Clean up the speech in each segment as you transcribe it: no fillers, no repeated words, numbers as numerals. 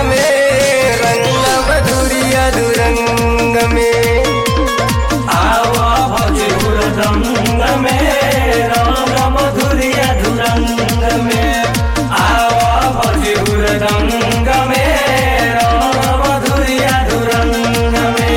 में रंग मधुरिया दुरंग में आवा भौजी हुरदंग में रंग मधुरिया दुरंग में आवा भौजी हुरदंग में रंग मधुरिया दुरंग में।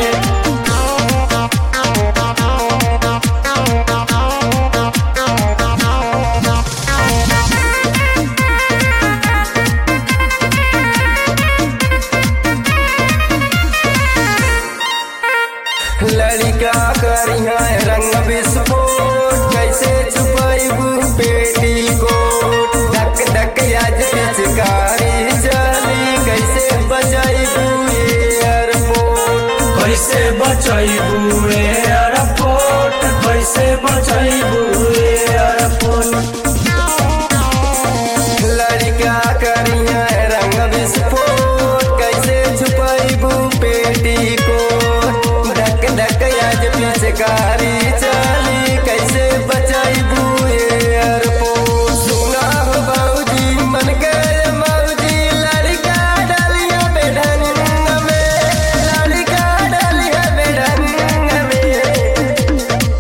लड़का करिया रंग विस्फोट कैसे छुपाइबू बेटी को धक धक आज पिचकारी चली कैसे बचाइबू एयरपोर्ट कैसे बचाइबू एयरपोर्ट कैसे बचाइबू एयरपोर्ट। लड़का करिया रंग विस्फोट कैसे छुपाइबू बेटी को धक धक आज पिचकारी चली कैसे बचाइबू एयरपोर्ट। सुना हो बाबूजी मन के मौजी लड़का डालिया बेढंग में लड़का डालिया बेढंग में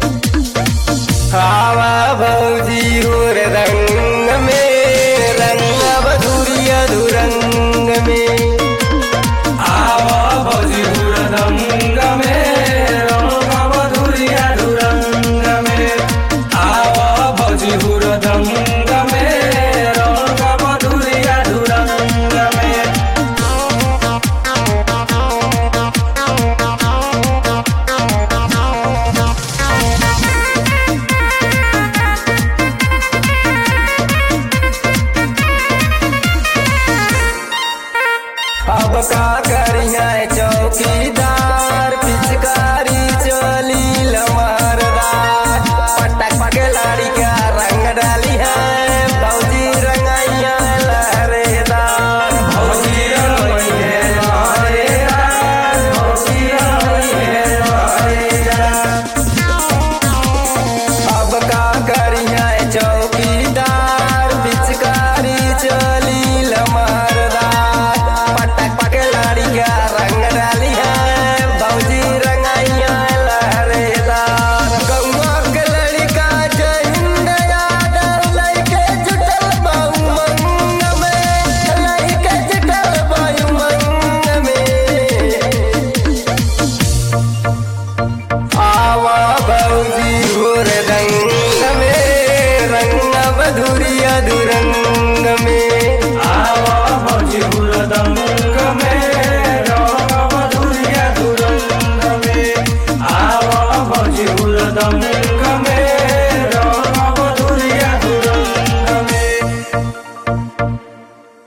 आवा भौजी होर रंग में रंग मधुरिया दुरंग में आवा भौजी हुरदंग में रंग मधुरिया दुरंग में आवा भौजी हुरदंग में रंग मधुरिया दुरंग में। अब का करिया चौकीदार